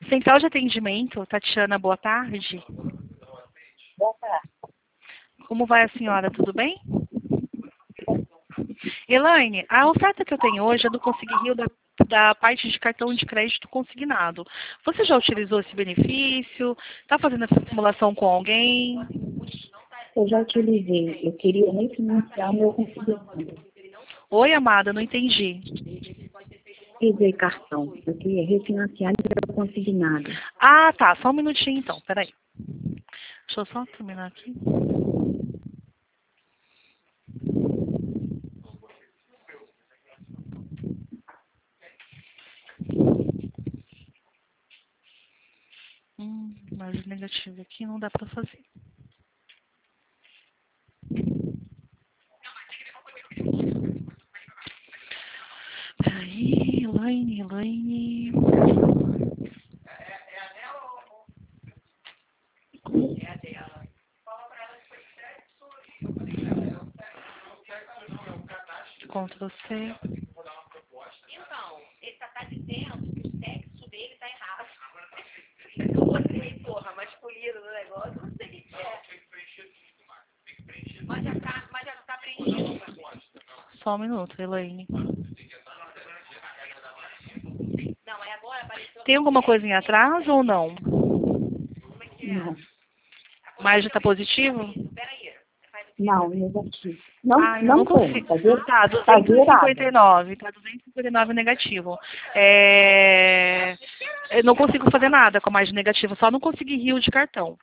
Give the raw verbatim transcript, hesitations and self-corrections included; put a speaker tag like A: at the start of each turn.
A: Central de atendimento, Tatiana, boa tarde.
B: Boa tarde.
A: Como vai a senhora, tudo bem? Elaine, a oferta que eu tenho hoje é do Consegui Rio da, da parte de cartão de crédito consignado. Você já utilizou esse benefício? Está fazendo essa simulação com alguém?
B: Eu já utilizei. Eu queria refinanciar o meu consignado.
A: Oi, amada, não entendi.
B: Utilizei cartão. Eu queria refinanciar meu consignado.
A: Ah, tá. Só um minutinho, então. Peraí. Deixa eu só terminar aqui. Hum, mais negativo aqui não dá pra fazer. Peraí, Elaine, Elaine. Ctrl C.
C: Então, ele só tá dizendo que o sexo dele tá errado. Eu botei, porra, masculino no negócio, não sei o que que é. Mas já tá, mas já tá preenchido.
A: Só um minuto, Elaine.
C: Não, aí agora apareceu...
A: Tem alguma coisa em atraso ou não?
C: Como é que é?
B: Não.
A: Mas já tá positivo?
C: Peraí.
B: Não, negativo. Não,
A: Ah, eu
B: não,
A: não
B: tem.
A: consigo.
B: Tá, zero-
A: Tá,
B: tá
A: duzentos e cinquenta e nove. Tá duzentos e cinquenta e nove negativo. É... Eu não consigo fazer nada com a mais de negativo, só não consegui rio de cartão.